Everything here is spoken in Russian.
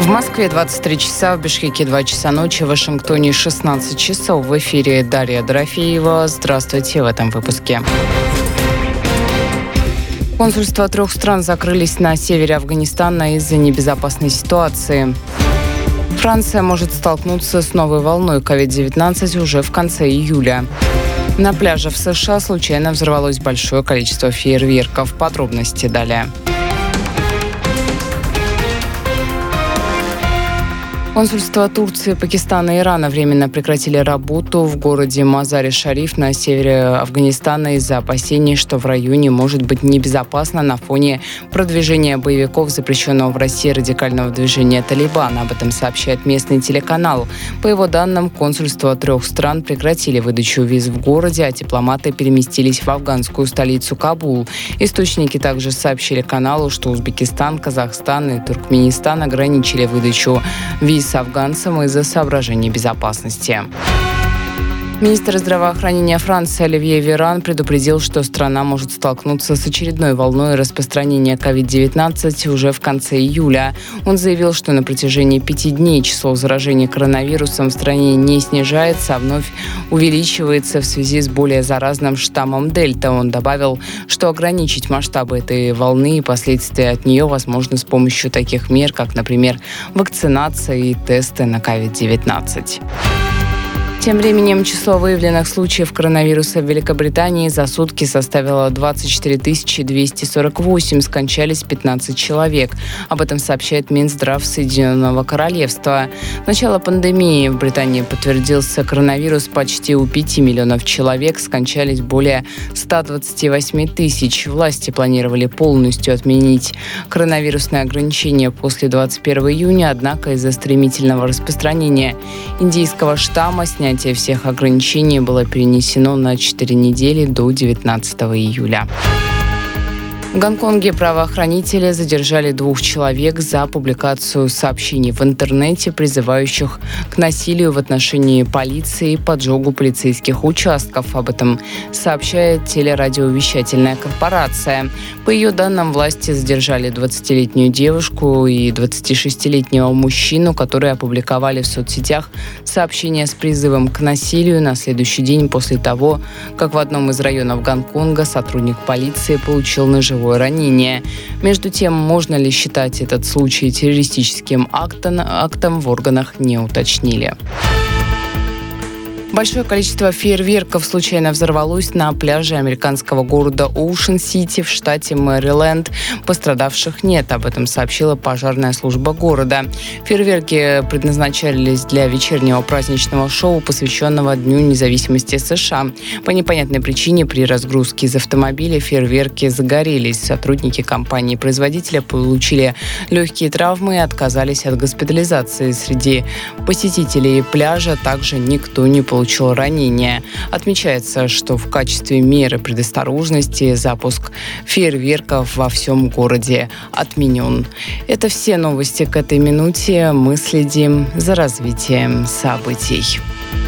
В Москве 23 часа, в Бишкеке 2 часа ночи, в Вашингтоне 16 часов. В эфире Дарья Дорофеева. Здравствуйте в этом выпуске. Консульства 3 стран закрылись на севере Афганистана из-за небезопасной ситуации. Франция может столкнуться с новой волной COVID-19 уже в конце июля. На пляже в США случайно взорвалось большое количество фейерверков. Подробности далее. Консульства Турции, Пакистана и Ирана временно прекратили работу в городе Мазари-Шариф на севере Афганистана из-за опасений, что в районе может быть небезопасно на фоне продвижения боевиков запрещенного в России радикального движения «Талибан». Об этом сообщает местный телеканал. По его данным, консульства 3 стран прекратили выдачу виз в городе, а дипломаты переместились в афганскую столицу Кабул. Источники также сообщили каналу, что Узбекистан, Казахстан и Туркменистан ограничили выдачу виз афганцам из-за соображений безопасности. Министр здравоохранения Франции Оливье Веран предупредил, что страна может столкнуться с очередной волной распространения COVID-19 уже в конце июля. Он заявил, что на протяжении 5 дней число заражений коронавирусом в стране не снижается, а вновь увеличивается в связи с более заразным штаммом Дельта. Он добавил, что ограничить масштабы этой волны и последствия от нее возможно с помощью таких мер, как, например, вакцинация и тесты на COVID-19. Тем временем число выявленных случаев коронавируса в Великобритании за сутки составило 24 248, скончались 15 человек. Об этом сообщает Минздрав Соединенного Королевства. С начала пандемии в Британии подтвердился коронавирус почти у 5 миллионов человек, скончались более 128 тысяч. Власти планировали полностью отменить коронавирусные ограничения после 21 июня, однако из-за стремительного распространения индийского штамма снятие всех ограничений было перенесено на 4 недели до 19 июля. В Гонконге правоохранители задержали 2 человек за публикацию сообщений в интернете, призывающих к насилию в отношении полиции и поджогу полицейских участков. Об этом сообщает телерадиовещательная корпорация. По ее данным, власти задержали 20-летнюю девушку и 26-летнего мужчину, которые опубликовали в соцсетях сообщения с призывом к насилию на следующий день после того, как в одном из районов Гонконга сотрудник полиции получил ножевое ранение. Между тем, можно ли считать этот случай террористическим актом, в органах не уточнили. Большое количество фейерверков случайно взорвалось на пляже американского города Оушен-Сити в штате Мэриленд. Пострадавших нет, об этом сообщила пожарная служба города. Фейерверки предназначались для вечернего праздничного шоу, посвященного Дню независимости США. По непонятной причине при разгрузке из автомобиля фейерверки загорелись. Сотрудники компании-производителя получили легкие травмы и отказались от госпитализации. Среди посетителей пляжа также никто не получил ранения. Отмечается, что в качестве меры предосторожности запуск фейерверков во всем городе отменен. Это все новости к этой минуте. Мы следим за развитием событий.